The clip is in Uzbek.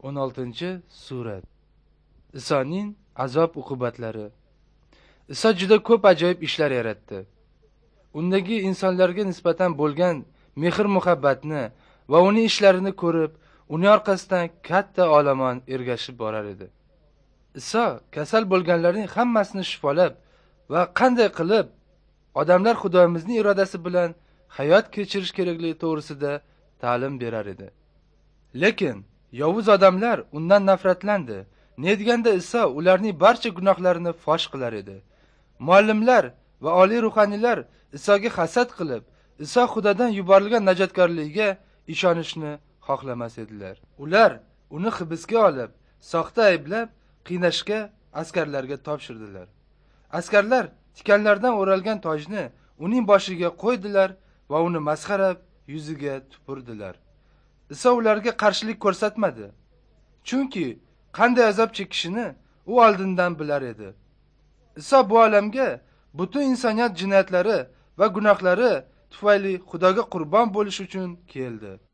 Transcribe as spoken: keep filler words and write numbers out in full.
o'n oltinchi surat. Isoning azob uqubatlari. Iso juda ko'p ajoyib ishlar yaratdi. Undagi insonlarga nisbatan bo'lgan mehr muhabbatni va uning ishlarini ko'rib, uning orqasidan katta olomon ergashib borar edi. Iso kasal bo'lganlarning hammasini shifolab va qanday qilib odamlar Xudoimizning irodasi bilan hayot kechirish kerakligi to'g'risida ta'lim berar edi. Lekin yovuz odamlar undan nafratlandi. Nediganda Iso ularning barcha gunohlarini fosh qilar edi. Muallimlar va oliy ruhaniylar Isoga hasad qilib, Iso Xudodan yuborilgan najotkorligiga ishonishni xohlamas edilar. Ular uni hibsga olib, soxta ayblab, qiynashga askarlarga topshirdilar. Askarlar tikanlardan o'ralgan tojni uning boshiga qo'ydilar va uni masxarab yuziga tupurdilar. Iso ularga qarshilik ko'rsatmadi. Chunki qanday azob chekishini u oldindan bilar edi. Iso bu olamga butun insoniyat jinoyatlari va gunohlari tufayli Xudoga qurbon bo'lish uchun keldi.